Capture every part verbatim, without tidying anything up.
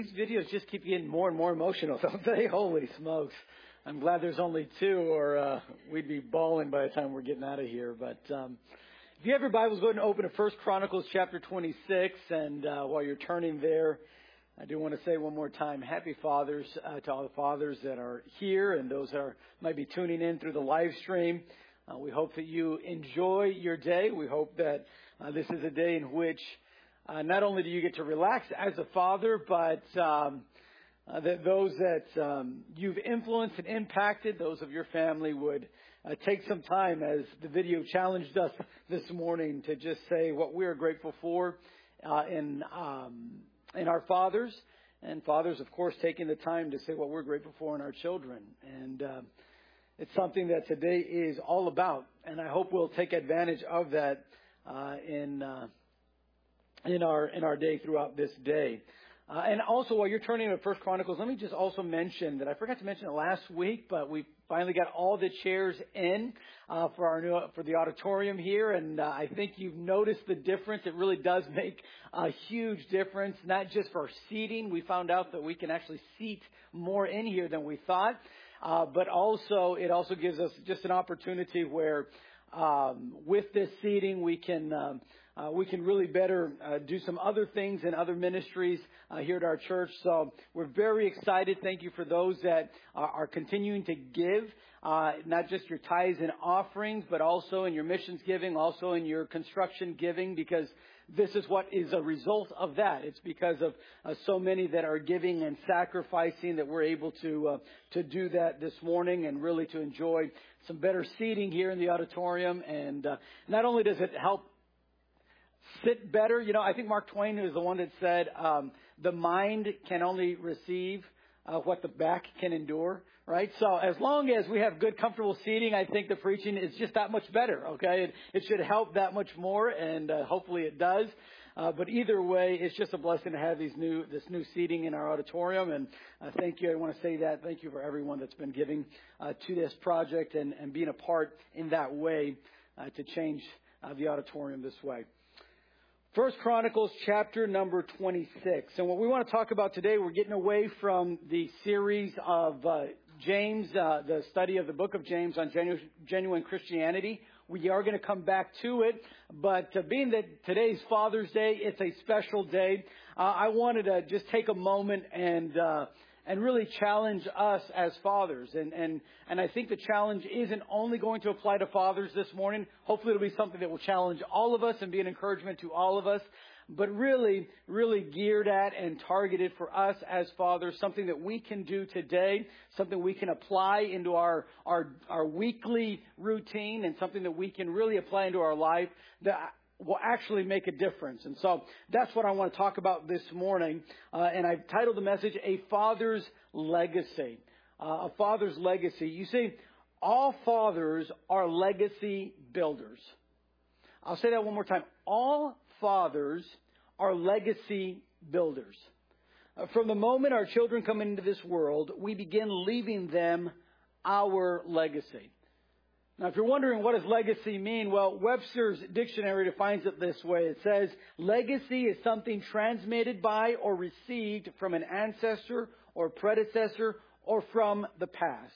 These videos just keep getting more and more emotional, don't they? Holy smokes. I'm glad there's only two, or uh, we'd be bawling by the time we're getting out of here. But um, if you have your Bibles, go ahead and open to First Chronicles chapter twenty-six. And uh, while you're turning there, I do want to say one more time, Happy Fathers uh, to all the fathers that are here and those that are, might be tuning in through the live stream. Uh, we hope that you enjoy your day. We hope that uh, this is a day in which Uh, not only do you get to relax as a father, but um, uh, that those that um, you've influenced and impacted, those of your family, would uh, take some time, as the video challenged us this morning, to just say what we're grateful for uh, in um, in our fathers, and fathers, of course, taking the time to say what we're grateful for in our children. And uh, it's something that today is all about, and I hope we'll take advantage of that uh, in. Uh, in our in our day throughout this day. Uh, and also, while you're turning to First Chronicles, let me just also mention that I forgot to mention it last week, but we finally got all the chairs in uh, for our new for the auditorium here, and uh, I think you've noticed the difference. It really does make a huge difference, not just for seating. We found out that we can actually seat more in here than we thought, uh, but also it also gives us just an opportunity where um, with this seating we can um, Uh, we can really better uh, do some other things in other ministries uh, here at our church. So we're very excited. Thank you for those that are, are continuing to give, uh, not just your tithes and offerings, but also in your missions giving, also in your construction giving, because this is what is a result of that. It's because of uh, so many that are giving and sacrificing that we're able to uh, to do that this morning, and really to enjoy some better seating here in the auditorium. And uh, not only does it help sit better. You know, I think Mark Twain is the one that said, um, the mind can only receive uh, what the back can endure, right? So as long as we have good, comfortable seating, I think the preaching is just that much better, okay? It, it should help that much more, and uh, hopefully it does. Uh, but either way, it's just a blessing to have these new this new seating in our auditorium, and uh, thank you. I want to say that. Thank you for everyone that's been giving uh, to this project and, and being a part in that way uh, to change uh, the auditorium this way. First Chronicles chapter number twenty-six. And what we want to talk about today, we're getting away from the series of uh, James, uh, the study of the book of James on genu- genuine Christianity. We are going to come back to it. But uh, being that today's Father's Day, it's a special day, uh, I wanted to just take a moment and uh, and really challenge us as fathers. And, and, and I think the challenge isn't only going to apply to fathers this morning. Hopefully it'll be something that will challenge all of us and be an encouragement to all of us, but really, really geared at and targeted for us as fathers, something that we can do today, something we can apply into our, our, our weekly routine, and something that we can really apply into our life that will actually make a difference. And so that's what I want to talk about this morning. Uh, and I've titled the message, A Father's Legacy. Uh, a Father's Legacy. You see, all fathers are legacy builders. I'll say that one more time. All fathers are legacy builders. Uh, from the moment our children come into this world, we begin leaving them our legacy. Now, if you're wondering what does legacy mean, well, Webster's dictionary defines it this way. It says, legacy is something transmitted by or received from an ancestor or predecessor or from the past.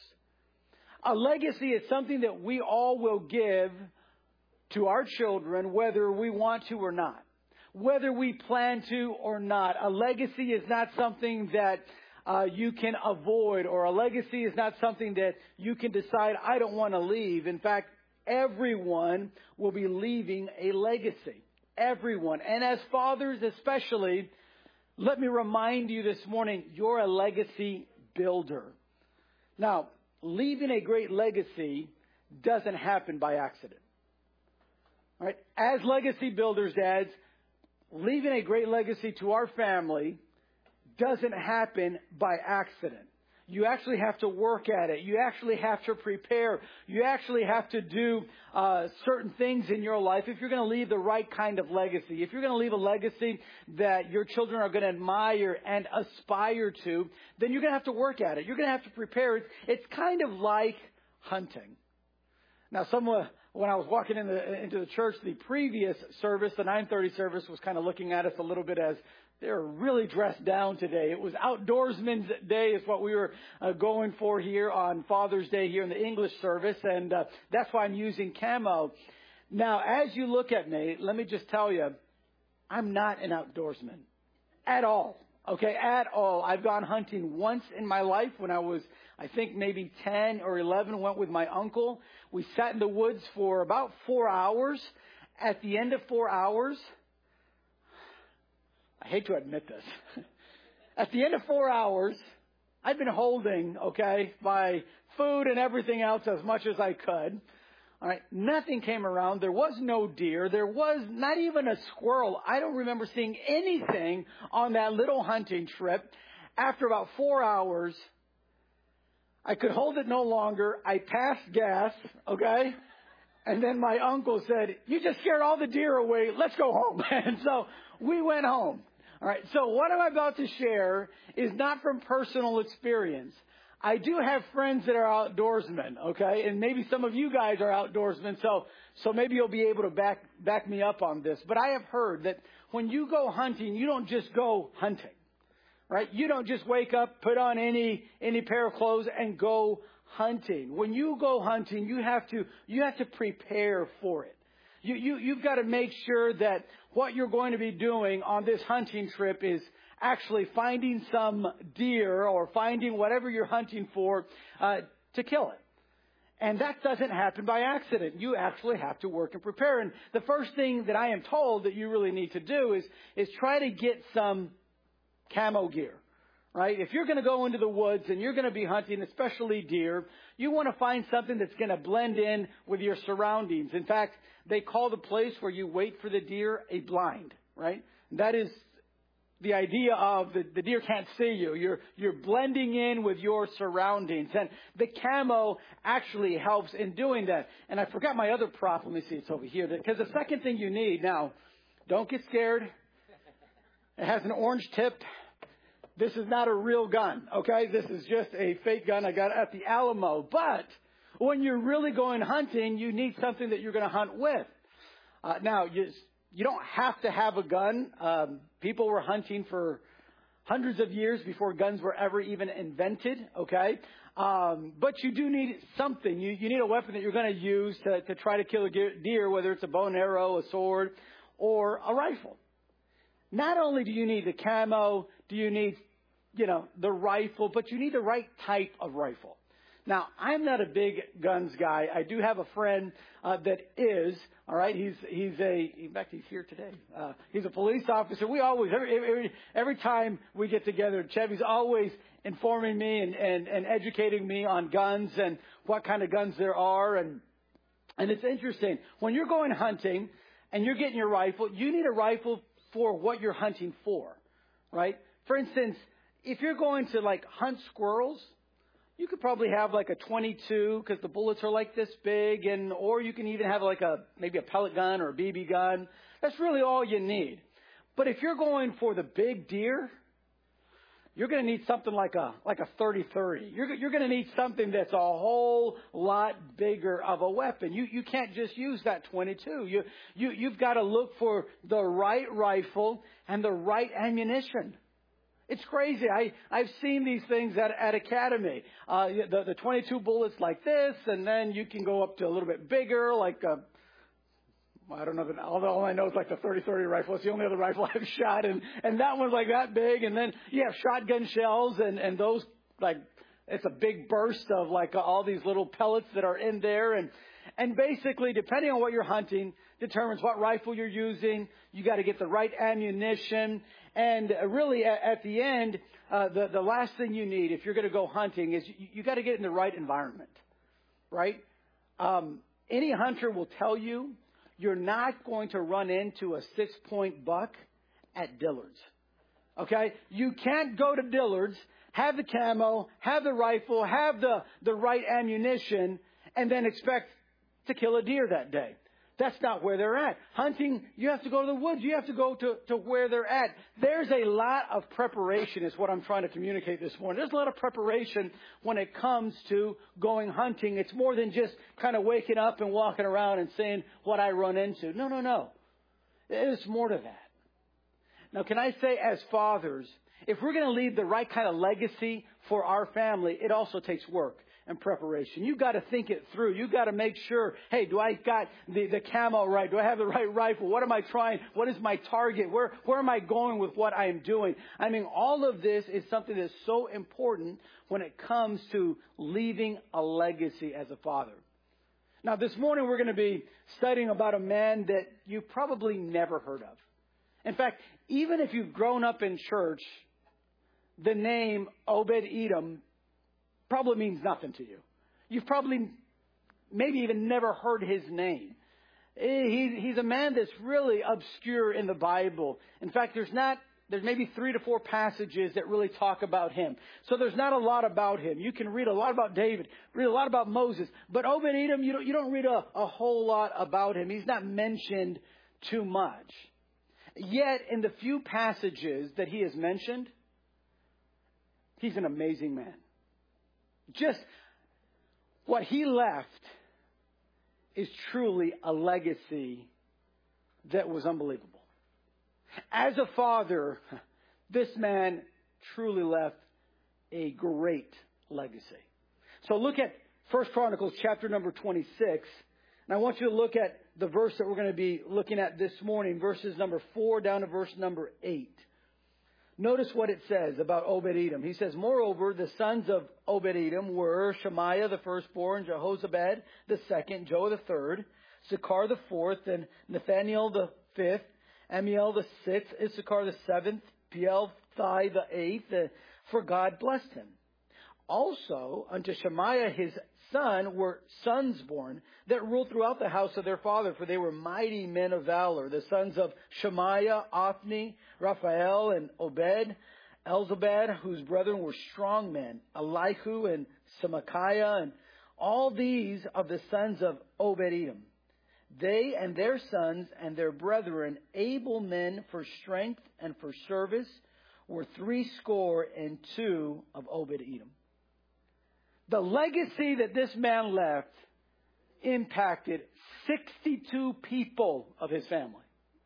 A legacy is something that we all will give to our children, whether we want to or not, whether we plan to or not. A legacy is not something that Uh, you can avoid, or a legacy is not something that you can decide, I don't want to leave. In fact, everyone will be leaving a legacy. Everyone. And as fathers especially, let me remind you this morning, you're a legacy builder. Now, leaving a great legacy doesn't happen by accident. All right? As legacy builders, dads, leaving a great legacy to our family doesn't happen by accident. You actually have to work at it. You actually have to prepare. You actually have to do uh, certain things in your life if you're going to leave the right kind of legacy. If you're going to leave a legacy that your children are going to admire and aspire to, then you're going to have to work at it. You're going to have to prepare it. It's kind of like hunting. Now, someone, when I was walking in the, into the church, the previous service, the nine thirty service, was kind of looking at us a little bit as they're really dressed down today. It was Outdoorsman's Day is what we were uh, going for here on Father's Day here in the English service, and uh, that's why I'm using camo. Now, as you look at me, let me just tell you, I'm not an outdoorsman at all. Okay, at all. I've gone hunting once in my life when I was, I think, maybe ten or eleven, went with my uncle. We sat in the woods for about four hours. At the end of four hours, I hate to admit this. At the end of four hours, I'd been holding, okay, my food and everything else as much as I could. All right, nothing came around. There was no deer. There was not even a squirrel. I don't remember seeing anything on that little hunting trip. After about four hours, I could hold it no longer. I passed gas, okay? And then my uncle said, "You just scared all the deer away. Let's go home." And so we went home. All right, so what I'm about to share is not from personal experience. I do have friends that are outdoorsmen, okay? And maybe some of you guys are outdoorsmen, so so maybe you'll be able to back back me up on this. But I have heard that when you go hunting, you don't just go hunting, right? You don't just wake up, put on any any pair of clothes and go hunting. When you go hunting, you have to you have to prepare for it. You you you've got to make sure that what you're going to be doing on this hunting trip is actually finding some deer or finding whatever you're hunting for uh, to kill it. And that doesn't happen by accident. You actually have to work and prepare. And the first thing that I am told that you really need to do is, is try to get some camo gear, right? If you're going to go into the woods and you're going to be hunting, especially deer, you want to find something that's going to blend in with your surroundings. In fact, they call the place where you wait for the deer a blind, right? That is the idea of the, the deer can't see you. You're, you're blending in with your surroundings. And the camo actually helps in doing that. And I forgot my other prop. Let me see. It's over here. Because the second thing you need, now, don't get scared. It has an orange tip. This is not a real gun, okay? This is just a fake gun I got at the Alamo. But when you're really going hunting, you need something that you're going to hunt with. Uh, now, you You don't have to have a gun. Um, people were hunting for hundreds of years before guns were ever even invented, okay? Um, but you do need something. You, you need a weapon that you're going to use to, to try to kill a deer, whether it's a bow and arrow, a sword, or a rifle. Not only do you need the camo, do you need, you know, the rifle, but you need the right type of rifle. Now, I'm not a big guns guy. I do have a friend uh, that is, all right, he's he's a, in fact, he's here today. Uh, he's a police officer. We always, every, every, every time we get together, Chevy's always informing me and, and, and educating me on guns and what kind of guns there are. And, and it's interesting. When you're going hunting and you're getting your rifle, you need a rifle for what you're hunting for, right? For instance, if you're going to, like, hunt squirrels, you could probably have like a twenty-two because the bullets are like this big, and or you can even have like a maybe a pellet gun or a B B gun. That's really all you need. But if you're going for the big deer, you're going to need something like a like a thirty thirty. You're you're going to need something that's a whole lot bigger of a weapon. You you can't just use that twenty-two. You you you've got to look for the right rifle and the right ammunition. It's crazy. I, I've seen these things at, at Academy. Uh, the, the twenty-two bullets like this, and then you can go up to a little bit bigger, like a, I don't know, although all I know is like the thirty thirty rifle. It's the only other rifle I've shot, and, and that one's like that big. And then you have shotgun shells, and, and those, like, it's a big burst of like all these little pellets that are in there. And, and basically, depending on what you're hunting, determines what rifle you're using. You got to get the right ammunition. And really, at the end, uh, the, the last thing you need if you're going to go hunting is you, you got to get in the right environment, right? Um, any hunter will tell you you're not going to run into a six-point buck at Dillard's, okay? You can't go to Dillard's, have the camo, have the rifle, have the, the right ammunition, and then expect to kill a deer that day. That's not where they're at. Hunting, you have to go to the woods. You have to go to, to where they're at. There's a lot of preparation is what I'm trying to communicate this morning. There's a lot of preparation when it comes to going hunting. It's more than just kind of waking up and walking around and saying what I run into. No, no, no. There's more to that. Now, can I say as fathers, if we're going to leave the right kind of legacy for our family, it also takes work and preparation. You've got to think it through. You've got to make sure, hey, do I got the, the camo right? Do I have the right rifle? What am I trying? What is my target? Where, where am I going with what I am doing? I mean, all of this is something that's so important when it comes to leaving a legacy as a father. Now, this morning we're going to be studying about a man that you probably never heard of. In fact, even if you've grown up in church, the name Obed-Edom probably means nothing to you. You've probably maybe even never heard his name. He, he's a man that's really obscure in the Bible. In fact, there's not, there's maybe three to four passages that really talk about him. So there's not a lot about him. You can read a lot about David, read a lot about Moses. But Obed-Edom, you don't, you don't read a, a whole lot about him. He's not mentioned too much. Yet, in the few passages that he has mentioned, he's an amazing man. Just what he left is truly a legacy that was unbelievable. As a father, this man truly left a great legacy. So look at First Chronicles chapter number twenty-six. And I want you to look at the verse that we're going to be looking at this morning, verses number four down to verse number eight. Notice what it says about Obed-Edom. He says, moreover, the sons of Obed-Edom were Shemaiah the firstborn, Jehozabad the second, Joah the third, Sakar the fourth, and Nathaniel the fifth, Amiel the sixth, Issachar the seventh, Peelthai the eighth, uh, for God blessed him. Also, unto Shemaiah his son were sons born that ruled throughout the house of their father, for they were mighty men of valor. The sons of Shemaiah, Othni, Raphael, and Obed, Elzabad, whose brethren were strong men, Elihu and Semachiah, and all these of the sons of Obed-Edom. They and their sons and their brethren, able men for strength and for service, were threescore and two of Obed-Edom. The legacy that this man left impacted sixty-two people of his family.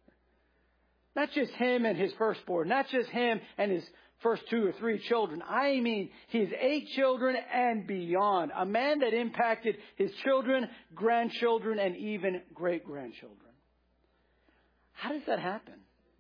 Not just him and his firstborn, not just him and his first two or three children. I mean his eight children and beyond. A man that impacted his children, grandchildren, and even great-grandchildren. How does that happen?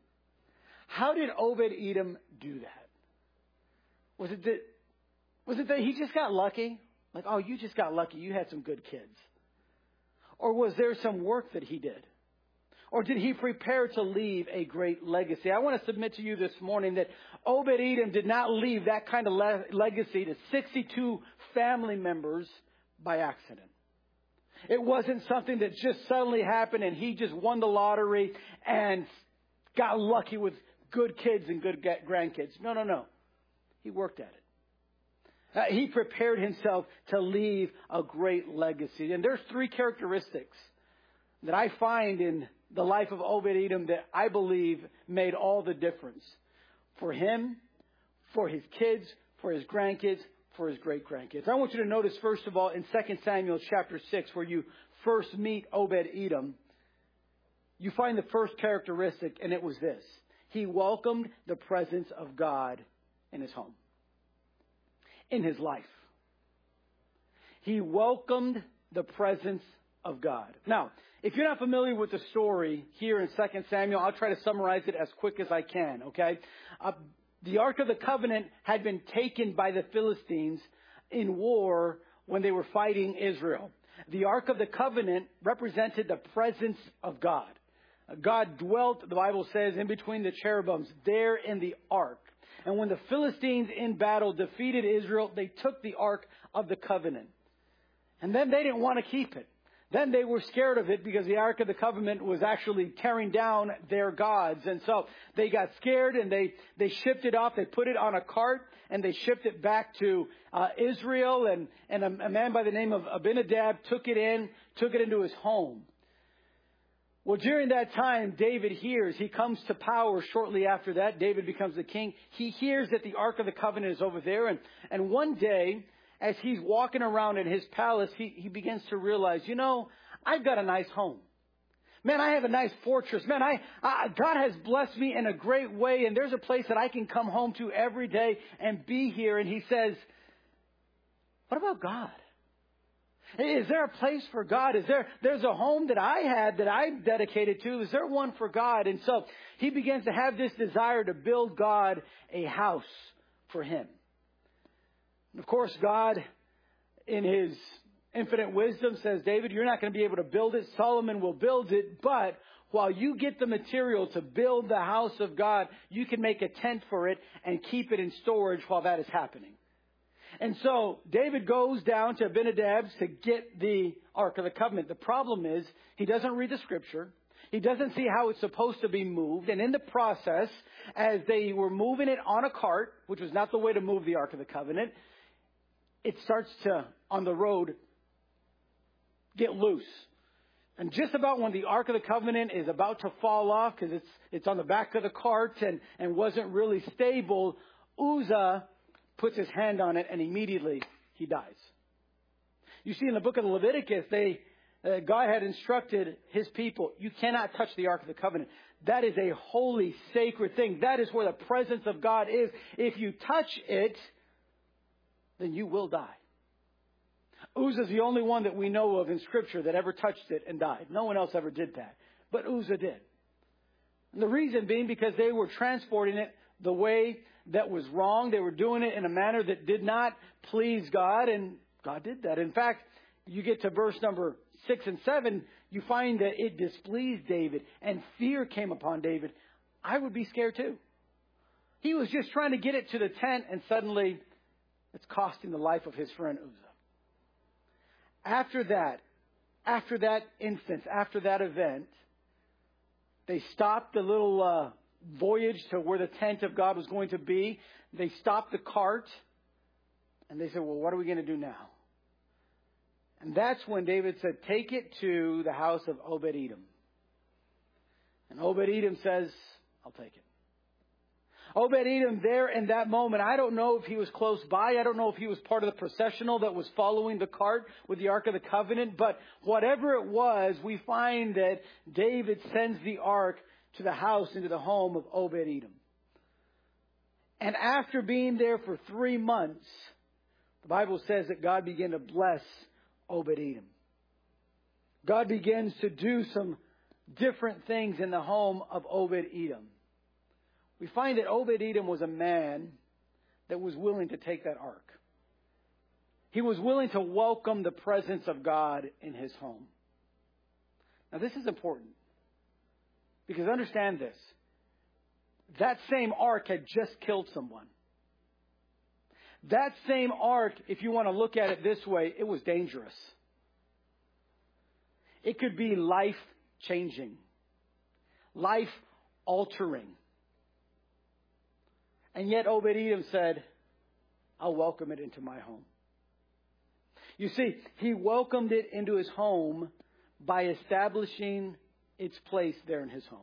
How did Obed-Edom do that? Was it that, was it that he just got lucky? Like, oh, you just got lucky. You had some good kids. Or was there some work that he did? Or did he prepare to leave a great legacy? I want to submit to you this morning that Obed-Edom did not leave that kind of le- legacy to sixty-two family members by accident. It wasn't something that just suddenly happened and he just won the lottery and got lucky with good kids and good grandkids. No, no, no. He worked at it. Uh, he prepared himself to leave a great legacy. And there's three characteristics that I find in the life of Obed-Edom that I believe made all the difference for him, for his kids, for his grandkids, for his great-grandkids. I want you to notice, first of all, in Second Samuel chapter six, where you first meet Obed-Edom, you find the first characteristic, and it was this. He welcomed the presence of God in his home, in his life. He welcomed the presence of God. Now, if you're not familiar with the story here in Second Samuel, I'll try to summarize it as quick as I can, okay? Uh, the Ark of the Covenant had been taken by the Philistines in war when they were fighting Israel. The Ark of the Covenant represented the presence of God. God dwelt, the Bible says, in between the cherubims, there in the Ark. And when the Philistines in battle defeated Israel, they took the Ark of the Covenant. And then they didn't want to keep it. Then they were scared of it because the Ark of the Covenant was actually tearing down their gods. And so they got scared and they, they shipped it off. They put it on a cart and they shipped it back to uh, Israel. And, and a, a man by the name of Abinadab took it in, took it into his home. Well, during that time, David hears, he comes to power shortly after that. David becomes the king. He hears that the Ark of the Covenant is over there. And, and one day, as he's walking around in his palace, he, he begins to realize, you know, I've got a nice home. Man, I have a nice fortress. Man, I, I God has blessed me in a great way, and there's a place that I can come home to every day and be here. And he says, what about God? Is there a place for God? Is there, there's a home that I had that I'm dedicated to. Is there one for God? And so he begins to have this desire to build God a house for him. And of course, God, in his infinite wisdom, says, David, you're not going to be able to build it. Solomon will build it. But while you get the material to build the house of God, you can make a tent for it and keep it in storage while that is happening. And so David goes down to Abinadab's to get the Ark of the Covenant. The problem is he doesn't read the scripture. He doesn't see how it's supposed to be moved. And in the process, as they were moving it on a cart, which was not the way to move the Ark of the Covenant, it starts to, on the road, get loose. And just about when the Ark of the Covenant is about to fall off, because it's it's on the back of the cart and, and wasn't really stable, Uzzah puts his hand on it, and immediately he dies. You see, in the book of Leviticus, they uh, God had instructed his people, you cannot touch the Ark of the Covenant. That is a holy, sacred thing. That is where the presence of God is. If you touch it, then you will die. Uzzah is the only one that we know of in Scripture that ever touched it and died. No one else ever did that. But Uzzah did. And the reason being because they were transporting it the way that was wrong. They were doing it in a manner that did not please God, and God did that. In fact, you get to verse number six and seven, you find that it displeased David, and fear came upon David. I would be scared too. He was just trying to get it to the tent, and suddenly it's costing the life of his friend Uzzah. After that, after that instance, after that event, they stopped the little uh, voyage to where the tent of God was going to be. They stopped the cart, and they said, well, what are we going to do now? And that's when David said, take it to the house of Obed-Edom. And Obed-Edom says, I'll take it. Obed-Edom there in that moment, I don't know if he was close by. I don't know if he was part of the processional that was following the cart with the Ark of the Covenant. But whatever it was, we find that David sends the Ark to the house, into the home of Obed-Edom. And after being there for three months, the Bible says that God began to bless Obed-Edom. God begins to do some different things in the home of Obed-Edom. We find that Obed-Edom was a man that was willing to take that ark. He was willing to welcome the presence of God in his home. Now, this is important. Because understand this. That same ark had just killed someone. That same ark, if you want to look at it this way, it was dangerous. It could be life-changing, life-altering. And yet Obed-Edom said, I'll welcome it into my home. You see, he welcomed it into his home by establishing its place there in his home.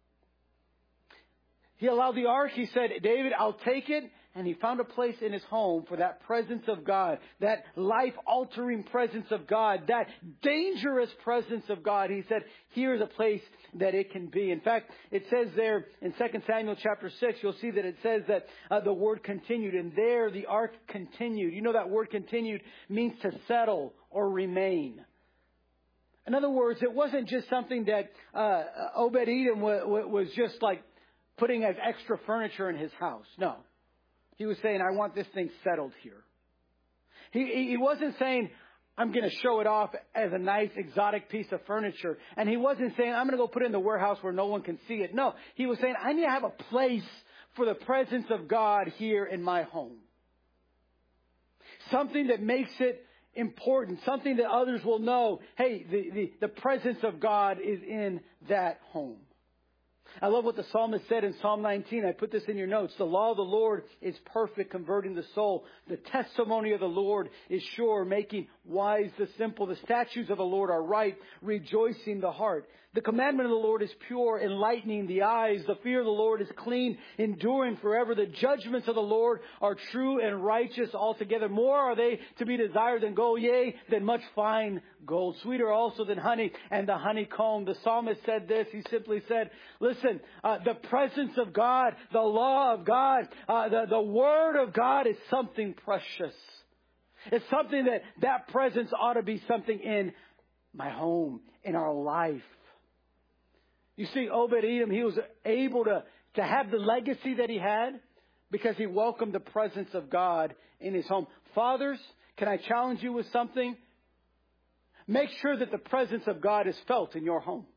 He allowed the ark. He said, David, I'll take it. And he found a place in his home for that presence of God, that life-altering presence of God, that dangerous presence of God. He said, here's a place that it can be. In fact, it says there in Second Samuel chapter six, you'll see that it says that uh, the word continued. And there the ark continued. You know that word continued means to settle or remain. In other words, it wasn't just something that uh, Obed-Edom w- was just like putting as extra furniture in his house. No. He was saying, I want this thing settled here. He, he wasn't saying, I'm going to show it off as a nice exotic piece of furniture. And he wasn't saying, I'm going to go put it in the warehouse where no one can see it. No, he was saying, I need to have a place for the presence of God here in my home. Something that makes it important. Something that others will know. Hey, the, the, the presence of God is in that home. I love what the psalmist said in Psalm nineteen. I put this in your notes. The law of the Lord is perfect, converting the soul. The testimony of the Lord is sure, making wise the simple. The statutes of the Lord are right, rejoicing the heart. The commandment of the Lord is pure, enlightening the eyes. The fear of the Lord is clean, enduring forever. The judgments of the Lord are true and righteous altogether. More are they to be desired than gold, yea, than much fine gold. Sweeter also than honey and the honeycomb. The psalmist said this. He simply said, listen, uh, the presence of God, the law of God, uh, the, the word of God is something precious. It's something that that presence ought to be something in my home, in our life. You see, Obed-Edom, he was able to, to have the legacy that he had because he welcomed the presence of God in his home. Fathers, can I challenge you with something? Make sure that the presence of God is felt in your home.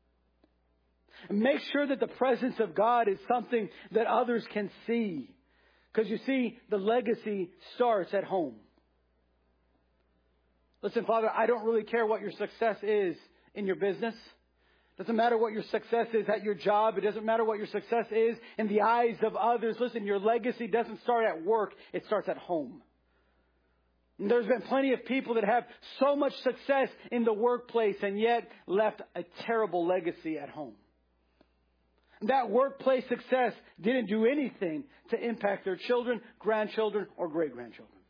Make sure that the presence of God is something that others can see. Because you see, the legacy starts at home. Listen, Father, I don't really care what your success is in your business. Doesn't matter what your success is at your job. It doesn't matter what your success is in the eyes of others. Listen, your legacy doesn't start at work. It starts at home. And there's been plenty of people that have so much success in the workplace and yet left a terrible legacy at home. That workplace success didn't do anything to impact their children, grandchildren, or great-grandchildren.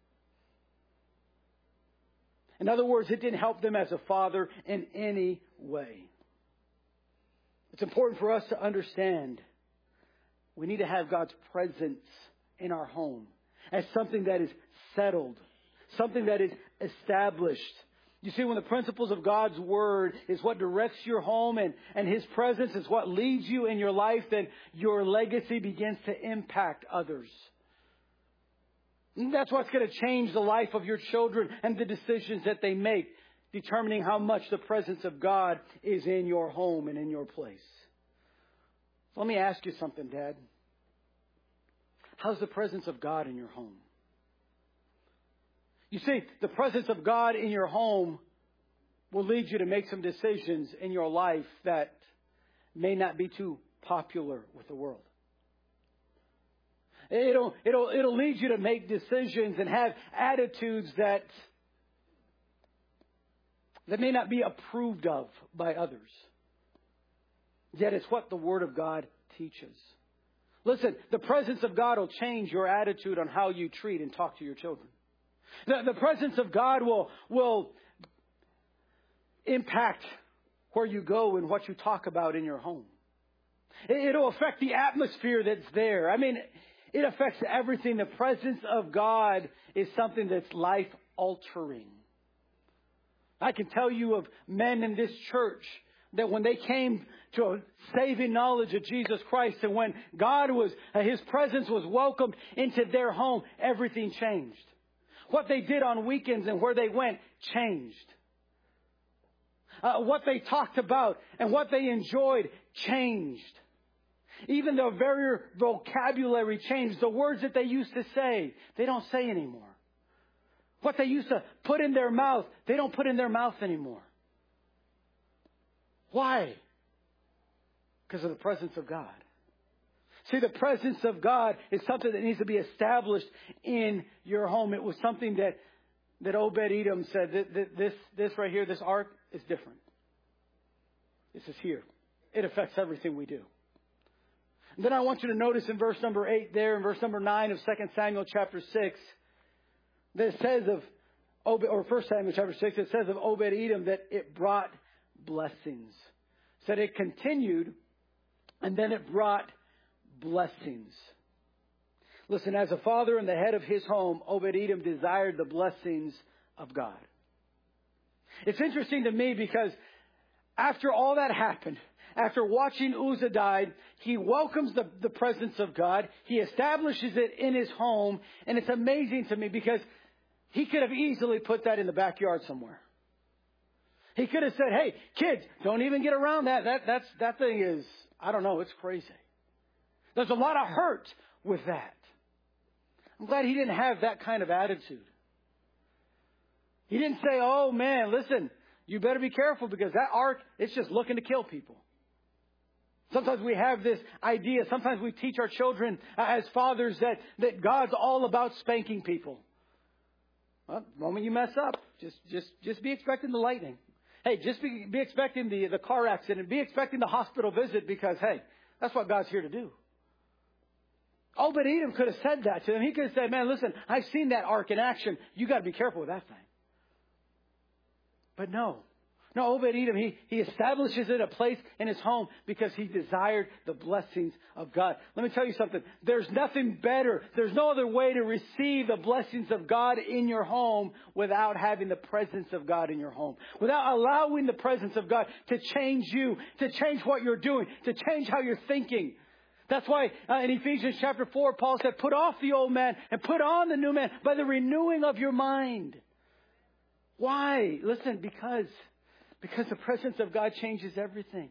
In other words, it didn't help them as a father in any way. It's important for us to understand we need to have God's presence in our home as something that is settled, something that is established. You see, when the principles of God's Word is what directs your home and, and His presence is what leads you in your life, then your legacy begins to impact others. And that's what's going to change the life of your children and the decisions that they make, determining how much the presence of God is in your home and in your place. So let me ask you something, Dad. How's the presence of God in your home? You see, the presence of God in your home will lead you to make some decisions in your life that may not be too popular with the world. It'll, it'll, it'll lead you to make decisions and have attitudes that that may not be approved of by others. Yet it's what the Word of God teaches. Listen, the presence of God will change your attitude on how you treat and talk to your children. The, the presence of God will, will impact where you go and what you talk about in your home. It, it'll affect the atmosphere that's there. I mean, it affects everything. The presence of God is something that's life-altering. I can tell you of men in this church that when they came to a saving knowledge of Jesus Christ and when God was, uh, His presence was welcomed into their home, everything changed. What they did on weekends and where they went changed. Uh, what they talked about and what they enjoyed changed. Even the very vocabulary changed. The words that they used to say, they don't say anymore. What they used to put in their mouth, they don't put in their mouth anymore. Why? Because of the presence of God. See, the presence of God is something that needs to be established in your home. It was something that, that Obed-Edom said, that, that this, this right here, this ark is different. This is here. It affects everything we do. And then I want you to notice in verse number eight there, in verse number nine of Second Samuel chapter six, that it says of, Obed, or First Samuel chapter six, it says of Obed-Edom that it brought blessings. So that it continued, and then it brought blessings. Listen, as a father and the head of his home, Obed-Edom desired the blessings of God. It's interesting to me because after all that happened, after watching Uzzah died, he welcomes the, the presence of God. He establishes it in his home. And it's amazing to me because he could have easily put that in the backyard somewhere. He could have said, hey, kids, don't even get around that. That, that's, that thing is, I don't know, it's crazy. There's a lot of hurt with that. I'm glad he didn't have that kind of attitude. He didn't say, oh, man, listen, you better be careful because that ark, it's just looking to kill people. Sometimes we have this idea. Sometimes we teach our children uh, as fathers that, that God's all about spanking people. Well, the moment you mess up, just just just be expecting the lightning. Hey, just be, be expecting the, the car accident. Be expecting the hospital visit because, hey, that's what God's here to do. Obed-Edom could have said that to them. He could have said, man, listen, I've seen that ark in action. You got to be careful with that thing. But no. No, Obed-Edom, he, he establishes it a place in his home because he desired the blessings of God. Let me tell you something. There's nothing better. There's no other way to receive the blessings of God in your home without having the presence of God in your home. Without allowing the presence of God to change you, to change what you're doing, to change how you're thinking. That's why uh, in Ephesians chapter four, Paul said, put off the old man and put on the new man by the renewing of your mind. Why? Listen, because... Because the presence of God changes everything.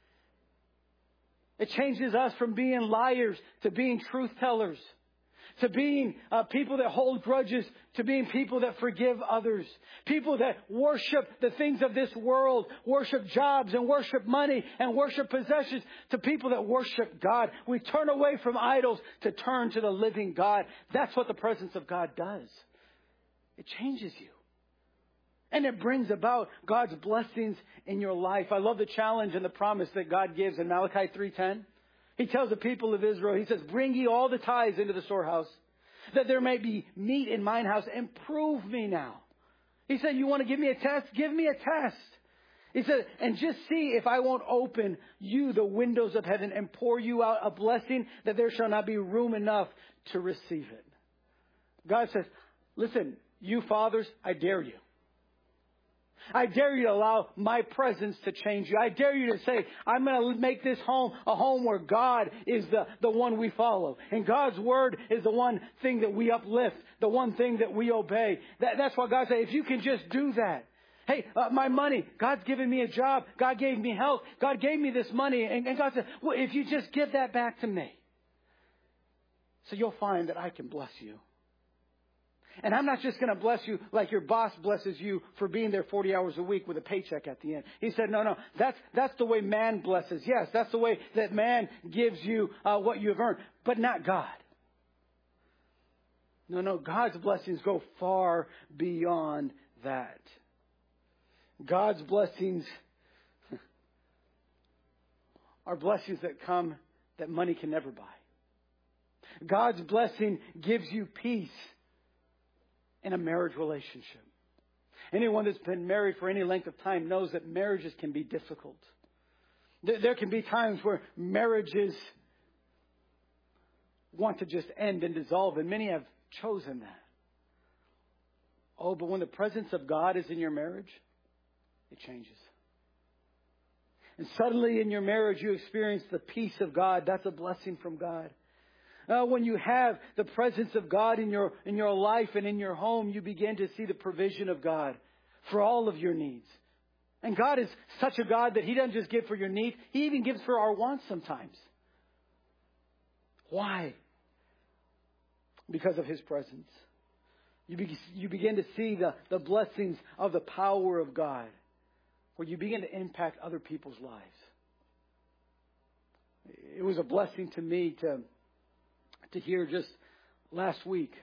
It changes us from being liars to being truth tellers. To being uh, people that hold grudges to being people that forgive others. People that worship the things of this world. Worship jobs and worship money and worship possessions. To people that worship God. We turn away from idols to turn to the living God. That's what the presence of God does. It changes you. And it brings about God's blessings in your life. I love the challenge and the promise that God gives in Malachi three ten. He tells the people of Israel, he says, bring ye all the tithes into the storehouse, that there may be meat in mine house, and prove me now. He said, you want to give me a test? Give me a test. He said, and just see if I won't open you the windows of heaven and pour you out a blessing that there shall not be room enough to receive it. God says, listen, you fathers, I dare you. I dare you to allow my presence to change you. I dare you to say, I'm going to make this home a home where God is the, the one we follow. And God's word is the one thing that we uplift, the one thing that we obey. That, that's why God said, if you can just do that. Hey, uh, my money, God's given me a job. God gave me health. God gave me this money. And, and God said, well, if you just give that back to me, so you'll find that I can bless you. And I'm not just going to bless you like your boss blesses you for being there forty hours a week with a paycheck at the end. He said, no, no, that's, that's the way man blesses. Yes, that's the way that man gives you uh, what you've earned, but not God. No, no, God's blessings go far beyond that. God's blessings are blessings that come that money can never buy. God's blessing gives you peace in a marriage relationship. Anyone that's been married for any length of time knows that marriages can be difficult. There can be times where marriages want to just end and dissolve, and many have chosen that. Oh, but when the presence of God is in your marriage, it changes. And suddenly in your marriage you experience the peace of God. That's a blessing from God. Uh, when you have the presence of God in your in your life and in your home, you begin to see the provision of God for all of your needs. And God is such a God that He doesn't just give for your needs. He even gives for our wants sometimes. Why? Because of His presence. You, be, you begin to see the, the blessings of the power of God, where you begin to impact other people's lives. It was a blessing to me to to hear just last week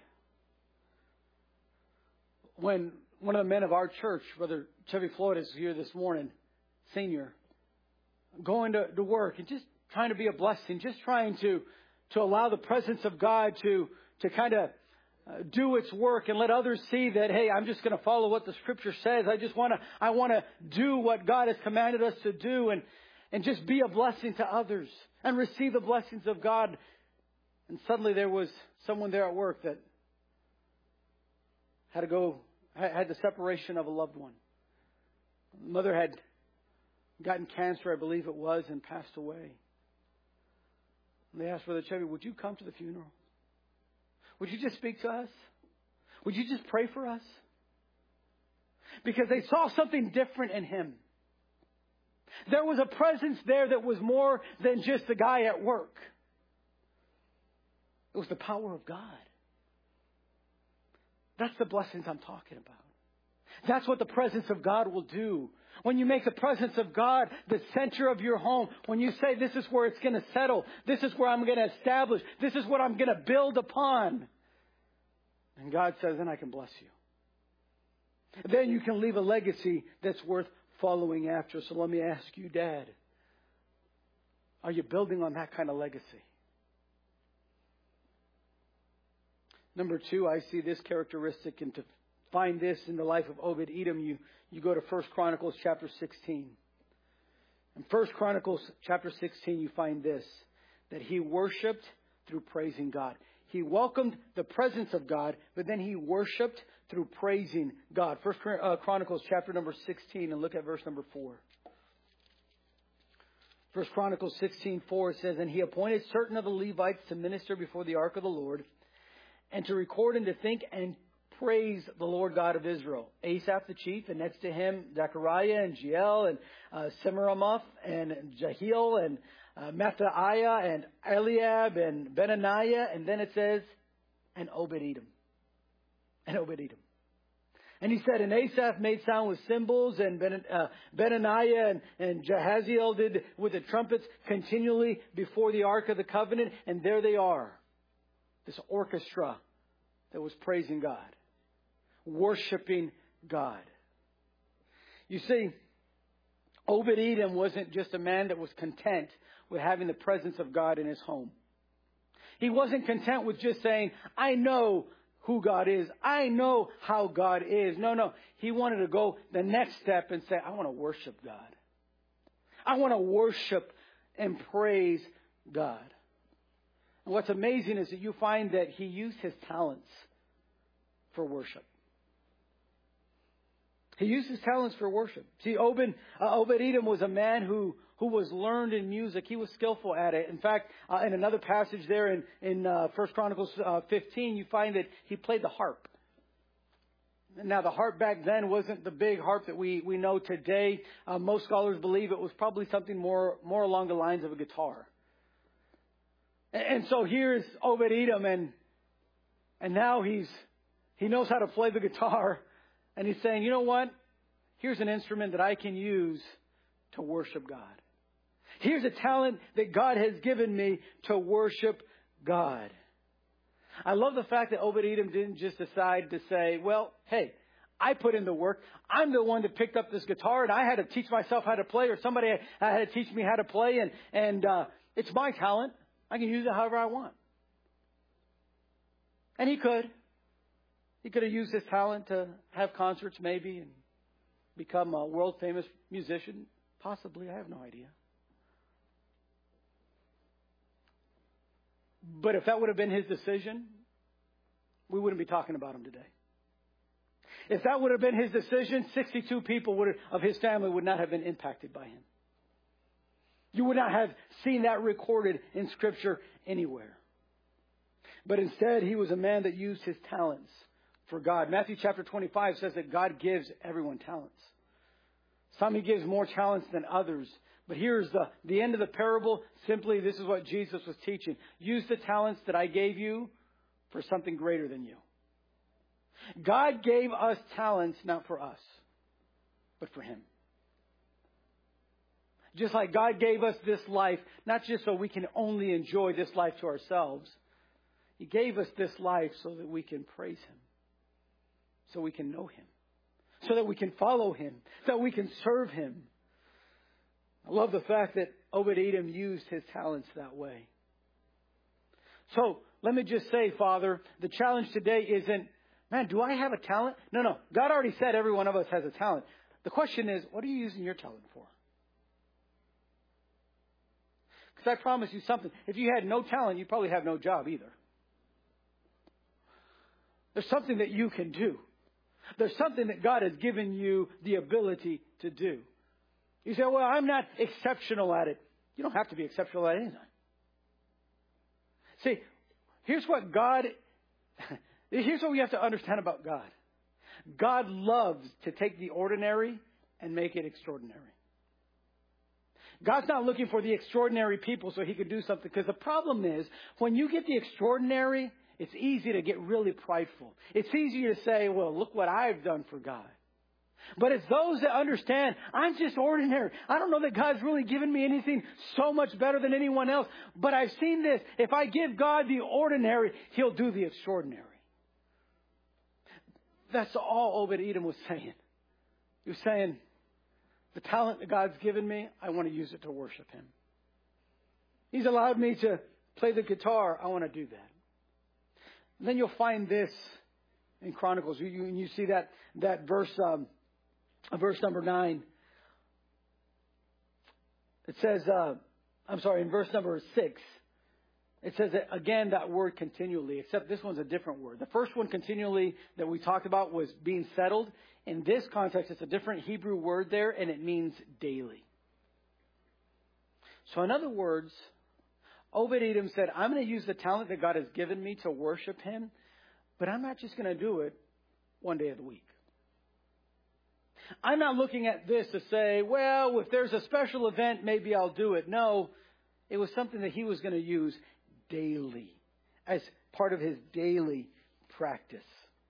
when one of the men of our church, Brother Chevy Floyd, is here this morning, senior, going to, to work and just trying to be a blessing, just trying to to allow the presence of God to to kind of uh, do its work and let others see that, hey, I'm just going to follow what the Scripture says. I just want to I want to do what God has commanded us to do and and just be a blessing to others and receive the blessings of God. And suddenly there was someone there at work that had to go, had the separation of a loved one. The mother had gotten cancer, I believe it was, and passed away. And they asked Brother Chevy, would you come to the funeral? Would you just speak to us? Would you just pray for us? Because they saw something different in him. There was a presence there that was more than just the guy at work. It was the power of God. That's the blessings I'm talking about. That's what the presence of God will do When you make the presence of God the center of your home, when you say, this is where it's going to settle, this is where I'm going to establish, this is what I'm going to build upon. And God says, then I can bless you. Then you can leave a legacy that's worth following after. So let me ask you, Dad, are you building on that kind of legacy? Number two, I see this characteristic, and to find this in the life of Obed-Edom, you, you go to First Chronicles chapter sixteen. In First Chronicles chapter sixteen, you find this, that he worshiped through praising God. He welcomed the presence of God, but then he worshiped through praising God. First Chronicles chapter number sixteen, and look at verse number four. First Chronicles sixteen four says, and he appointed certain of the Levites to minister before the ark of the Lord, and to record and to think and praise the Lord God of Israel. Asaph the chief, and next to him Zechariah and Jeiel and uh, Semiramoth and Jehiel and uh, Matthiah and Eliab and Benaniah, and then it says, and Obed-Edom. And Obed-Edom. And he said, and Asaph made sound with cymbals, and ben, uh, Benaniah and, and Jahaziel did with the trumpets continually before the ark of the covenant, and there they are. This orchestra that was praising God, worshiping God. You see, Obed-Edom wasn't just a man that was content with having the presence of God in his home. He wasn't content with just saying, I know who God is. I know how God is. No, no. He wanted to go the next step and say, I want to worship God. I want to worship and praise God. And what's amazing is that you find that he used his talents for worship. He used his talents for worship. See, Obed, uh, Obed-Edom was a man who, who was learned in music. He was skillful at it. In fact, uh, in another passage there in, in uh, First Chronicles uh, fifteen, you find that he played the harp. Now, the harp back then wasn't the big harp that we, we know today. Uh, most scholars believe it was probably something more, more along the lines of a guitar. And, and so here's Obed-Edom, and, and now he's, he knows how to play the guitar. And he's saying, you know what? Here's an instrument that I can use to worship God. Here's a talent that God has given me to worship God. I love the fact that Obed-Edom didn't just decide to say, well, hey, I put in the work. I'm the one that picked up this guitar, and I had to teach myself how to play, or somebody had to teach me how to play, and, and uh, it's my talent. I can use it however I want. And he could. He could have used his talent to have concerts maybe and become a world famous musician. Possibly. I have no idea. But if that would have been his decision, we wouldn't be talking about him today. If that would have been his decision, sixty-two people would have, of his family would not have been impacted by him. You would not have seen that recorded in Scripture anywhere. But instead, he was a man that used his talents for God. Matthew chapter twenty-five says that God gives everyone talents. Some he gives more talents than others. But here's the, the end of the parable. Simply, this is what Jesus was teaching. Use the talents that I gave you for something greater than you. God gave us talents not for us, but for Him. Just like God gave us this life, not just so we can only enjoy this life to ourselves. He gave us this life so that we can praise Him. So we can know Him. So that we can follow Him. So that we can serve Him. I love the fact that Obed-Edom used his talents that way. So, let me just say, Father, the challenge today isn't, man, do I have a talent? No, no. God already said every one of us has a talent. The question is, what are you using your talent for? Because I promise you something. If you had no talent, you'd probably have no job either. There's something that you can do. There's something that God has given you the ability to do. You say, well, I'm not exceptional at it. You don't have to be exceptional at anything. See, here's what God, here's what we have to understand about God. God loves to take the ordinary and make it extraordinary. God's not looking for the extraordinary people so He can do something. Because the problem is, when you get the extraordinary, it's easy to get really prideful. It's easier to say, well, look what I've done for God. But it's those that understand, I'm just ordinary. I don't know that God's really given me anything so much better than anyone else. But I've seen this. If I give God the ordinary, He'll do the extraordinary. That's all Obed-Edom was saying. He was saying, the talent that God's given me, I want to use it to worship Him. He's allowed me to play the guitar. I want to do that. And then you'll find this in Chronicles. You, you, you see that, that verse... Um, Verse number nine, it says, uh, I'm sorry, in verse number six, it says that, again, that word continually, except this one's a different word. The first one, continually, that we talked about was being settled. In this context, it's a different Hebrew word there, and it means daily. So in other words, Obed-Edom said, I'm going to use the talent that God has given me to worship Him, but I'm not just going to do it one day of the week. I'm not looking at this to say, well, if there's a special event, maybe I'll do it. No, it was something that he was going to use daily as part of his daily practice.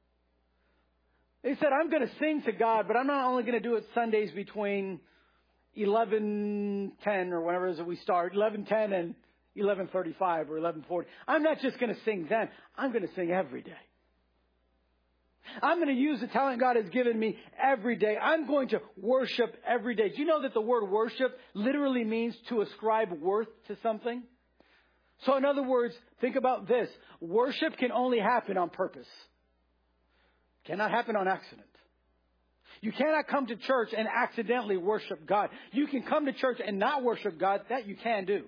He said, I'm going to sing to God, but I'm not only going to do it Sundays between eleven ten or whenever it is that we start, eleven ten and eleven thirty-five or eleven forty. I'm not just going to sing then. I'm going to sing every day. I'm going to use the talent God has given me every day. I'm going to worship every day. Do you know that the word worship literally means to ascribe worth to something? So in other words, think about this. Worship can only happen on purpose. It cannot happen on accident. You cannot come to church and accidentally worship God. You can come to church and not worship God. That you can do.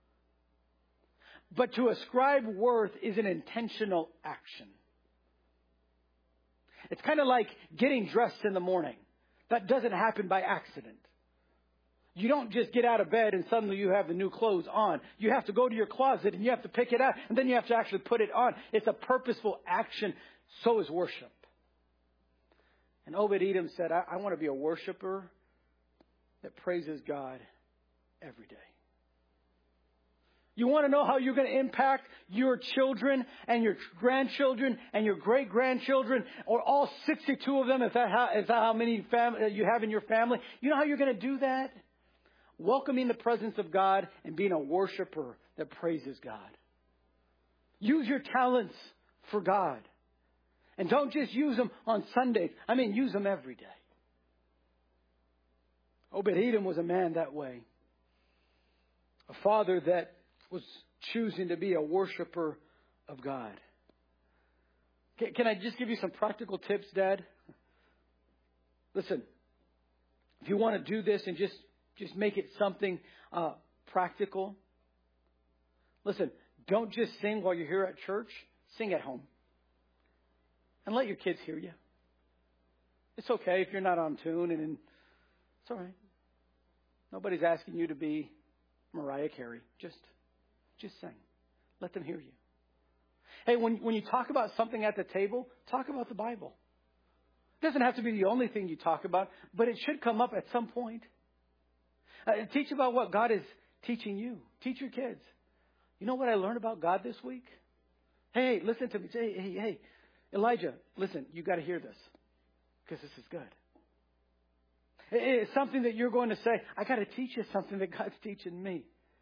But to ascribe worth is an intentional action. It's kind of like getting dressed in the morning. That doesn't happen by accident. You don't just get out of bed and suddenly you have the new clothes on. You have to go to your closet and you have to pick it out. And then you have to actually put it on. It's a purposeful action. So is worship. And Obed-Edom said, I, I want to be a worshiper that praises God every day. You want to know how you're going to impact your children and your grandchildren and your great-grandchildren, or all sixty-two of them, if that how, is that how many fam- you have in your family? You know how you're going to do that? Welcoming the presence of God and being a worshiper that praises God. Use your talents for God. And don't just use them on Sundays. I mean, use them every day. Obed-Edom was a man that way. A father that was choosing to be a worshiper of God. Can, can I just give you some practical tips, Dad? Listen, if you want to do this and just, just make it something uh, practical. Listen, don't just sing while you're here at church. Sing at home. And let your kids hear you. It's okay if you're not on tune, and it's all right. Nobody's asking you to be Mariah Carey. Just Just sing. Let them hear you. Hey, when, when you talk about something at the table, talk about the Bible. It doesn't have to be the only thing you talk about, but it should come up at some point. Uh, teach about what God is teaching you. Teach your kids. You know what I learned about God this week? Hey, listen to me. Hey, hey, hey, Elijah, listen, you got to hear this because this is good. It's something that you're going to say, I got to teach you something that God's teaching me.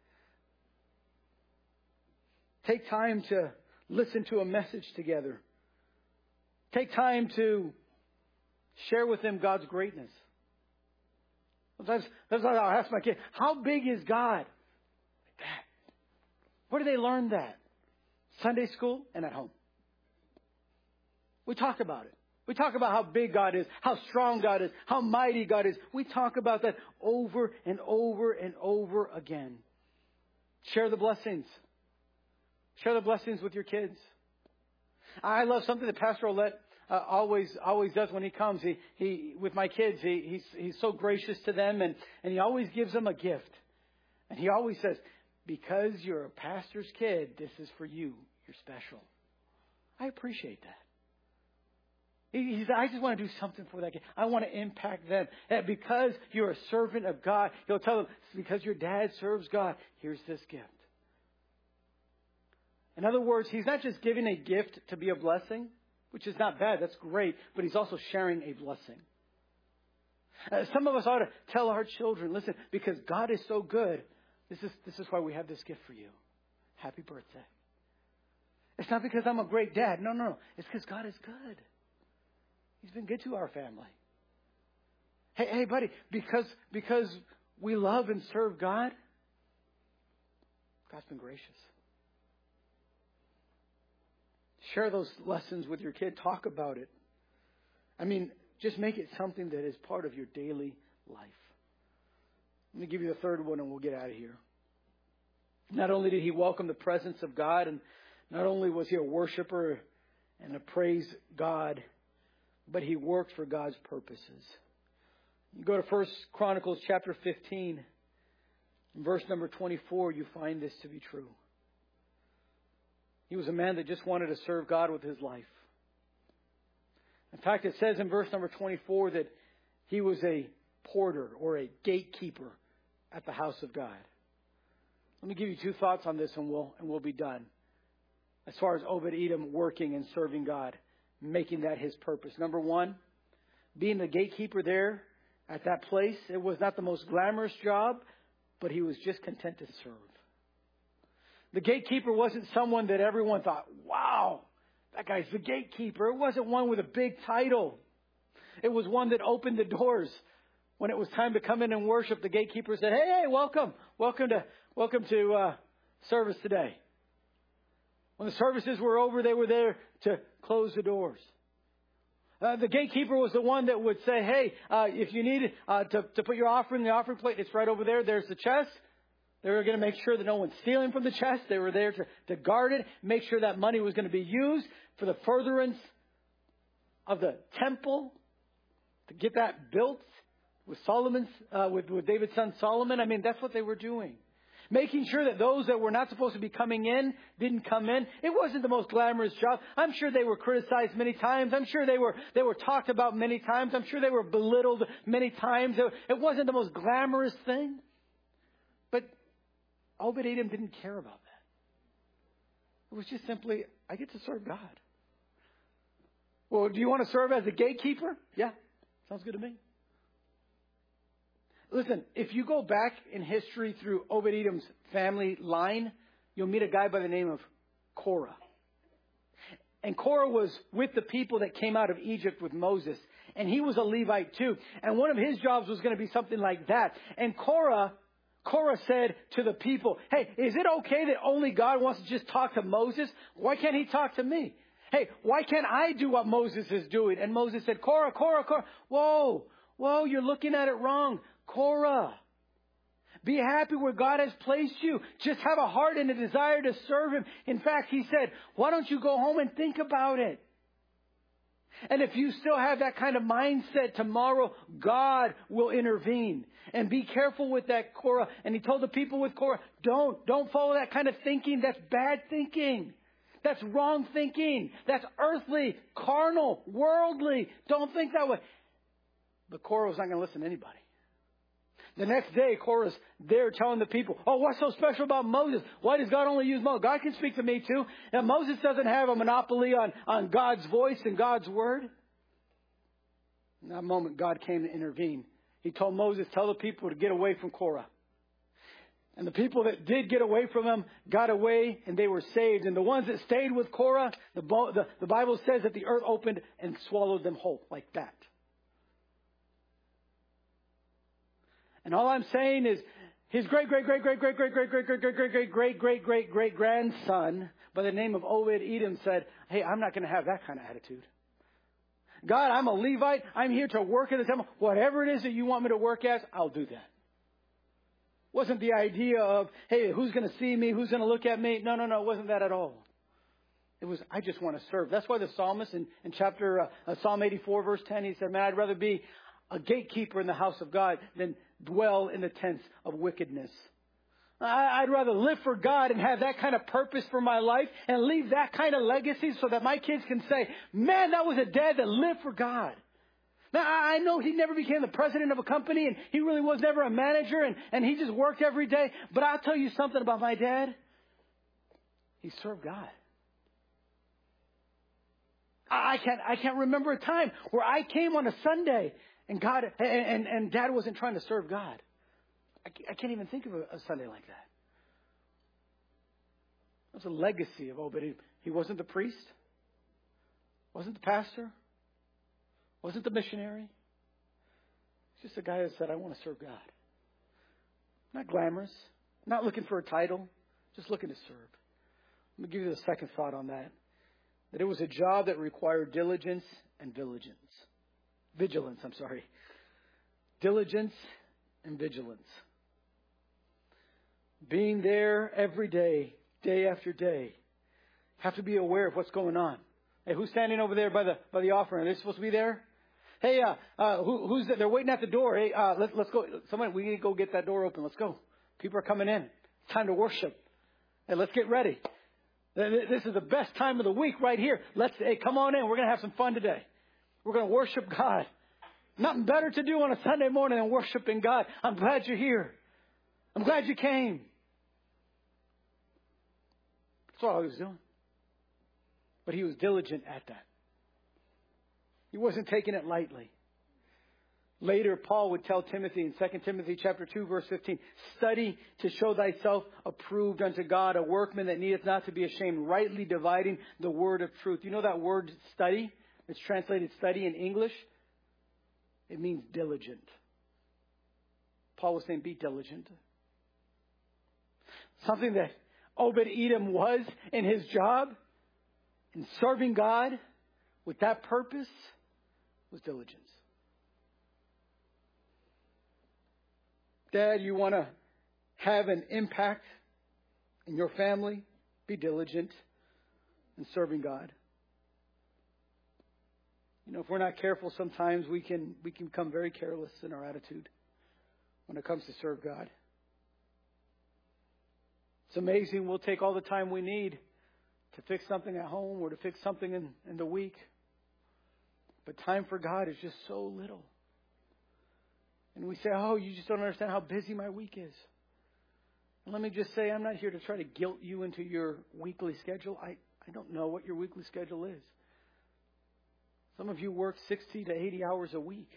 Take time to listen to a message together. Take time to share with them God's greatness. Sometimes, sometimes I'll ask my kid, how big is God? Like that. Where do they learn that? Sunday school and at home. We talk about it. We talk about how big God is, how strong God is, how mighty God is. We talk about that over and over and over again. Share the blessings. Share the blessings with your kids. I love something that Pastor Olette uh, always always does when he comes. He he with my kids. He he's he's so gracious to them, and and he always gives them a gift. And he always says, "Because you're a pastor's kid, this is for you. You're special." I appreciate that. He, he said, "I just want to do something for that kid. I want to impact them. And because you're a servant of God, he'll tell them, because your dad serves God, here's this gift." In other words, he's not just giving a gift to be a blessing, which is not bad. That's great. But he's also sharing a blessing. Uh, some of us ought to tell our children, listen, because God is so good, this is, this is why we have this gift for you. Happy birthday. It's not because I'm a great dad. No, no, no. It's because God is good. He's been good to our family. Hey, hey, buddy, because, because we love and serve God, God's been gracious. Share those lessons with your kid. Talk about it. I mean, just make it something that is part of your daily life. Let me give you the third one and we'll get out of here. Not only did he welcome the presence of God, and not only was he a worshiper and a praise God, but he worked for God's purposes. You go to First Chronicles chapter fifteen, in verse number twenty-four, you find this to be true. He was a man that just wanted to serve God with his life. In fact, it says in verse number twenty-four that he was a porter or a gatekeeper at the house of God. Let me give you two thoughts on this and we'll, and we'll be done. As far as Obed-Edom working and serving God, making that his purpose. Number one, being the gatekeeper there at that place, it was not the most glamorous job, but he was just content to serve. The gatekeeper wasn't someone that everyone thought, wow, that guy's the gatekeeper. It wasn't one with a big title. It was one that opened the doors. When it was time to come in and worship, the gatekeeper said, hey, hey, welcome. Welcome to, welcome to uh, service today. When the services were over, they were there to close the doors. Uh, the gatekeeper was the one that would say, hey, uh, if you need uh, to, to put your offering in the offering plate, it's right over there. There's the chest. They were going to make sure that no one's stealing from the chest. They were there to, to guard it, make sure that money was going to be used for the furtherance of the temple, to get that built with Solomon's, uh, with, with David's son Solomon. I mean, that's what they were doing. Making sure that those that were not supposed to be coming in didn't come in. It wasn't the most glamorous job. I'm sure they were criticized many times. I'm sure they were they were talked about many times. I'm sure they were belittled many times. It wasn't the most glamorous thing. But Obed-Edom didn't care about that. It was just simply, I get to serve God. Well, do you want to serve as a gatekeeper? Yeah, sounds good to me. Listen, if you go back in history through Obed-Edom's family line, you'll meet a guy by the name of Korah. And Korah was with the people that came out of Egypt with Moses. And he was a Levite too. And one of his jobs was going to be something like that. And Korah, Korah said to the people, hey, is it okay that only God wants to just talk to Moses? Why can't he talk to me? Hey, why can't I do what Moses is doing? And Moses said, Korah, Korah, Korah. Whoa, whoa, you're looking at it wrong. Korah, be happy where God has placed you. Just have a heart and a desire to serve Him. In fact, he said, why don't you go home and think about it? And if you still have that kind of mindset, tomorrow God will intervene. And be careful with that, Korah. And he told the people with Korah, don't, don't follow that kind of thinking. That's bad thinking. That's wrong thinking. That's earthly, carnal, worldly. Don't think that way. But Korah was not going to listen to anybody. The next day, Korah's there telling the people, oh, what's so special about Moses? Why does God only use Moses? God can speak to me too. Now, Moses doesn't have a monopoly on, on God's voice and God's word. In that moment, God came to intervene. He told Moses, tell the people to get away from Korah. And the people that did get away from him got away and they were saved. And the ones that stayed with Korah, the, the, the Bible says that the earth opened and swallowed them whole like that. And all I'm saying is his great, great, great, great, great, great, great, great, great, great, great, great, great, great, great, great grandson by the name of Obed-Edom said, hey, I'm not going to have that kind of attitude. God, I'm a Levite. I'm here to work in the temple. Whatever it is that you want me to work as, I'll do that. Wasn't the idea of, hey, who's going to see me? Who's going to look at me? No, no, no. It wasn't that at all. It was, I just want to serve. That's why the psalmist in, in chapter, uh, Psalm eighty-four, verse ten, he said, man, I'd rather be a gatekeeper in the house of God than dwell in the tents of wickedness. I, I'd rather live for God and have that kind of purpose for my life and leave that kind of legacy so that my kids can say, man, that was a dad that lived for God. Now, I know he never became the president of a company and he really was never a manager and, and he just worked every day. But I'll tell you something about my dad. He served God. I can't, I can't remember a time where I came on a Sunday and God, and, and, and Dad wasn't trying to serve God. I, I can't even think of a, a Sunday like that. That was a legacy of Obed. He wasn't the priest, wasn't the pastor, wasn't the missionary. He's just a guy that said, I want to serve God. Not glamorous, not looking for a title, just looking to serve. Let me give you the second thought on that. That it was a job that required diligence and vigilance. Vigilance, I'm sorry. Diligence and vigilance. Being there every day, day after day. Have to be aware of what's going on. Hey, who's standing over there by the by the offering? Are they supposed to be there? Hey, uh, uh, who, who's there? They're waiting at the door. Hey, uh, let's let's go. Somebody, we need to go get that door open. Let's go. People are coming in. It's time to worship. Hey, let's get ready. This is the best time of the week right here. Let's, hey, come on in. We're going to have some fun today. We're going to worship God. Nothing better to do on a Sunday morning than worshiping God. I'm glad you're here. I'm glad you came. That's all he was doing. But he was diligent at that. He wasn't taking it lightly. Later, Paul would tell Timothy in Second Timothy chapter two, verse fifteen, study to show thyself approved unto God, a workman that needeth not to be ashamed, rightly dividing the word of truth. You know that word study? It's translated study in English. It means diligent. Paul was saying, be diligent. Something that Obed-Edom was in his job, in serving God with that purpose, was diligence. Dad, you want to have an impact in your family? Be diligent in serving God. You know, if we're not careful, sometimes we can we can become very careless in our attitude when it comes to serve God. It's amazing. We'll take all the time we need to fix something at home or to fix something in, in the week. But time for God is just so little. And we say, oh, you just don't understand how busy my week is. And let me just say, I'm not here to try to guilt you into your weekly schedule. I, I don't know what your weekly schedule is. Some of you work sixty to eighty hours a week.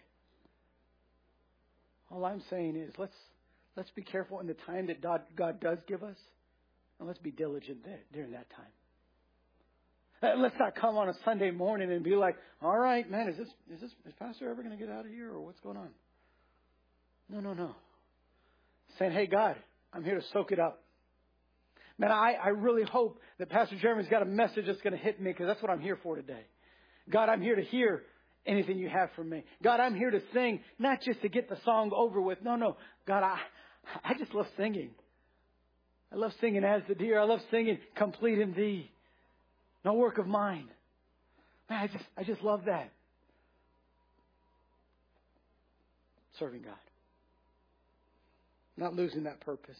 All I'm saying is let's let's be careful in the time that God, God does give us. And let's be diligent there, during that time. Uh, let's not come on a Sunday morning and be like, all right, man, is this is this is Pastor ever going to get out of here or what's going on? No, no, no. Saying, hey, God, I'm here to soak it up. Man, I, I really hope that Pastor Jeremy's got a message that's going to hit me because that's what I'm here for today. God, I'm here to hear anything you have for me. God, I'm here to sing, not just to get the song over with. No, no. God, I, I just love singing. I love singing As the Deer. I love singing Complete in Thee. No work of mine. Man, I just, I just love that. Serving God. Not losing that purpose.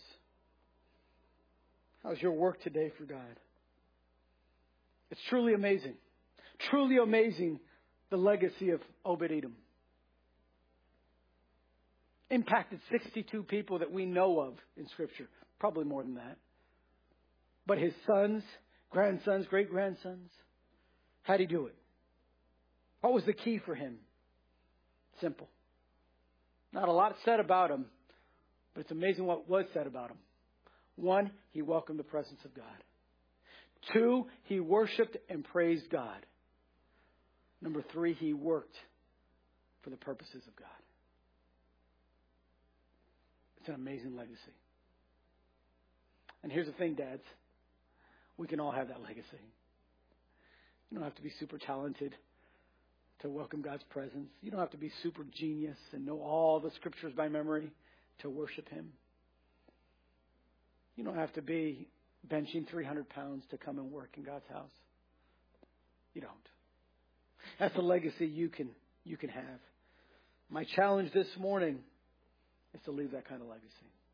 How's your work today for God? It's truly amazing. Truly amazing, the legacy of Obed-Edom. Impacted sixty-two people that we know of in Scripture. Probably more than that. But his sons, grandsons, great-grandsons, how'd he do it? What was the key for him? Simple. Not a lot said about him. But it's amazing what was said about him. One, he welcomed the presence of God. Two, he worshiped and praised God. Number three, he worked for the purposes of God. It's an amazing legacy. And here's the thing, dads. We can all have that legacy. You don't have to be super talented to welcome God's presence. You don't have to be super genius and know all the scriptures by memory to worship Him. You don't have to be benching three hundred pounds to come and work in God's house. You don't. That's a legacy you can you can have. My challenge this morning is to leave that kind of legacy.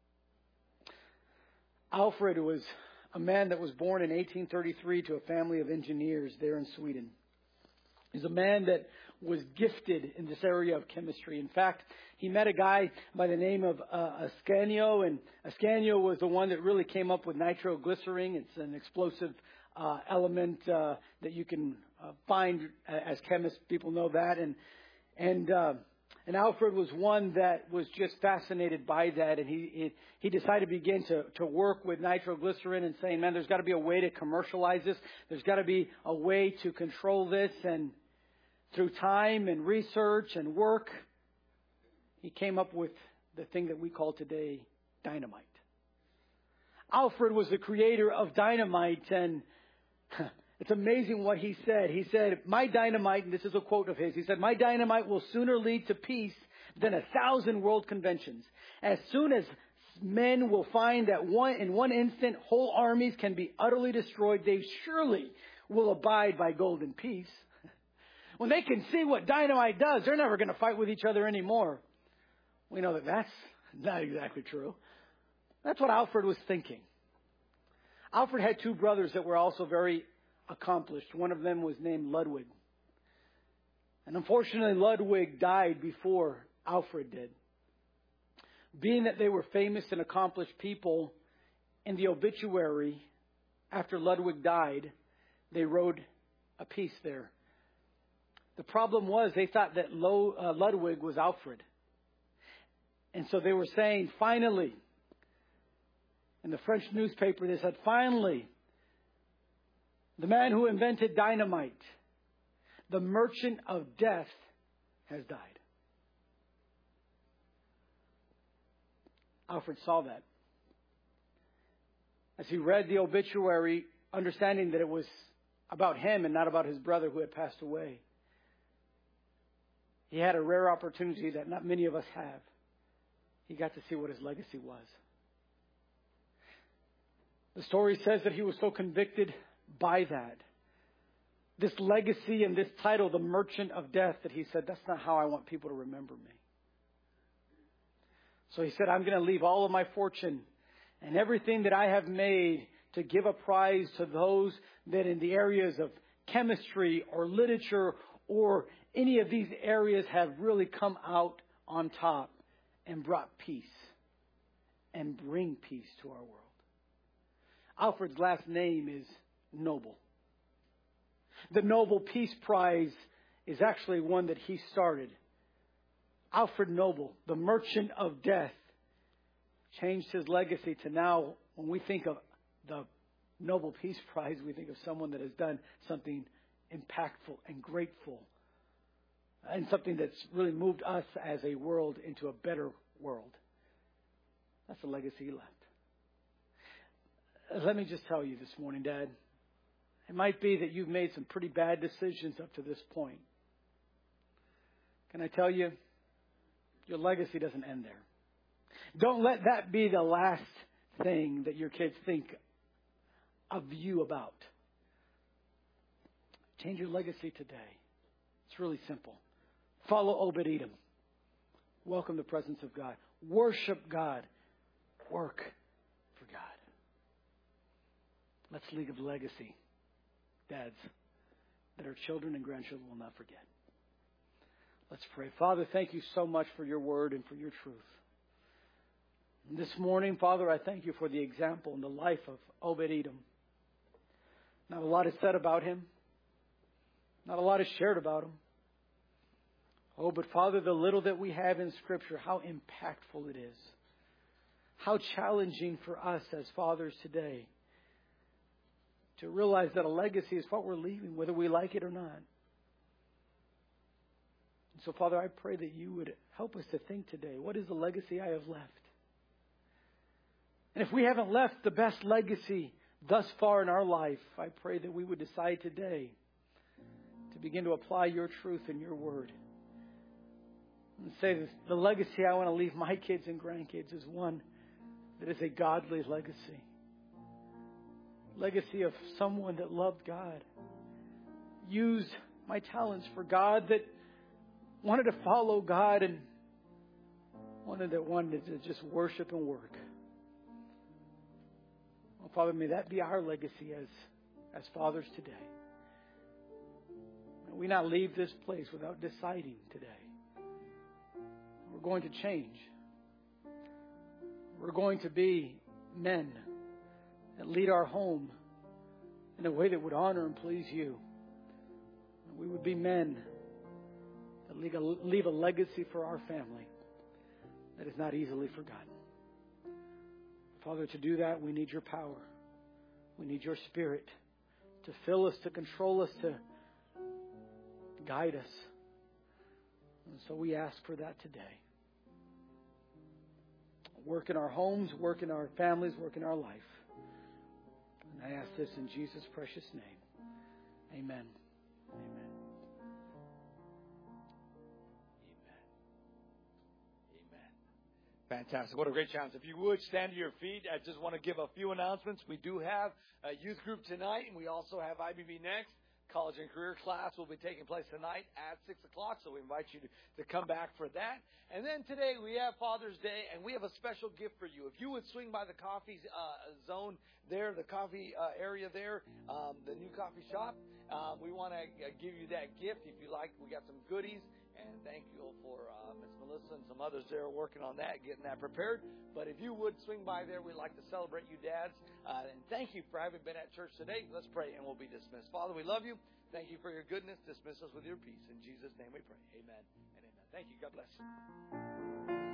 Alfred was a man that was born in eighteen thirty-three to a family of engineers there in Sweden. He's a man that was gifted in this area of chemistry. In fact, he met a guy by the name of uh, Ascanio, and Ascanio was the one that really came up with nitroglycerin. It's an explosive uh, element uh, that you can uh, find as chemists. People know that. And, and, uh, and Alfred was one that was just fascinated by that. And he, he, he decided to begin to, to work with nitroglycerin and saying, man, there's got to be a way to commercialize this. There's got to be a way to control this. And through time and research and work, he came up with the thing that we call today dynamite. Alfred was the creator of dynamite, and it's amazing what he said. He said, my dynamite, and this is a quote of his, he said, my dynamite will sooner lead to peace than a thousand world conventions. As soon as men will find that one in one instant whole armies can be utterly destroyed, they surely will abide by golden peace. When they can see what dynamite does, they're never going to fight with each other anymore. We know that that's not exactly true. That's what Alfred was thinking. Alfred had two brothers that were also very accomplished. One of them was named Ludwig. And unfortunately, Ludwig died before Alfred did. Being that they were famous and accomplished people, in the obituary, after Ludwig died, they wrote a piece there. The problem was they thought that Ludwig was Alfred. And so they were saying, finally, in the French newspaper, they said, finally, the man who invented dynamite, the merchant of death, has died. Alfred saw that. As he read the obituary, understanding that it was about him and not about his brother who had passed away, he had a rare opportunity that not many of us have. He got to see what his legacy was. The story says that he was so convicted by that, this legacy and this title, the Merchant of Death, that he said, that's not how I want people to remember me. So he said, I'm going to leave all of my fortune and everything that I have made to give a prize to those that in the areas of chemistry or literature or any of these areas have really come out on top and brought peace and bring peace to our world. Alfred's last name is Nobel. The Nobel Peace Prize is actually one that he started. Alfred Nobel, the Merchant of Death, changed his legacy to now, when we think of the Nobel Peace Prize, we think of someone that has done something impactful and grateful and something that's really moved us as a world into a better world. That's the legacy he left. Let me just tell you this morning, Dad, it might be that you've made some pretty bad decisions up to this point. Can I tell you, your legacy doesn't end there. Don't let that be the last thing that your kids think of you about. Change your legacy today. It's really simple. Follow Obed-Edom. Welcome the presence of God. Worship God. Work for God. Let's leave a legacy, dads, that our children and grandchildren will not forget. Let's pray. Father, thank you so much for your word and for your truth. And this morning, Father, I thank you for the example and the life of Obed-Edom. Not a lot is said about him. Not a lot is shared about him. Oh, but Father, the little that we have in Scripture, how impactful it is. How challenging for us as fathers today to realize that a legacy is what we're leaving, whether we like it or not. And so, Father, I pray that you would help us to think today, what is the legacy I have left? And if we haven't left the best legacy thus far in our life, I pray that we would decide today to begin to apply your truth and your word. And say this, the legacy I want to leave my kids and grandkids is one that is a godly legacy. Legacy of someone that loved God. Used my talents for God, that wanted to follow God and wanted that wanted to just worship and work. Well, Father, may that be our legacy as, as fathers today. May we not leave this place without deciding today. We're going to change. We're going to be men that lead our home in a way that would honor and please you. We would be men that leave a, leave a legacy for our family that is not easily forgotten. Father, to do that, we need your power. We need your Spirit to fill us, to control us, to guide us. And so we ask for that today. Work in our homes, work in our families, work in our life. And I ask this in Jesus' precious name. Amen. Amen. Fantastic. What a great chance. If you would stand to your feet, I just want to give a few announcements. We do have a youth group tonight, and we also have I B B Next. College and career class will be taking place tonight at six o'clock, so we invite you to, to come back for that. And then today we have Father's Day, and we have a special gift for you. If you would swing by the coffee uh, zone there, the coffee uh, area there, um, the new coffee shop, uh, we want to uh, give you that gift. If you like, we got some goodies. And thank you for uh, Miss Melissa and some others there working on that, getting that prepared. But if you would swing by there, we'd like to celebrate you dads. Uh, and thank you for having been at church today. Let's pray and we'll be dismissed. Father, we love you. Thank you for your goodness. Dismiss us with your peace. In Jesus' name we pray. Amen and amen. Thank you. God bless you.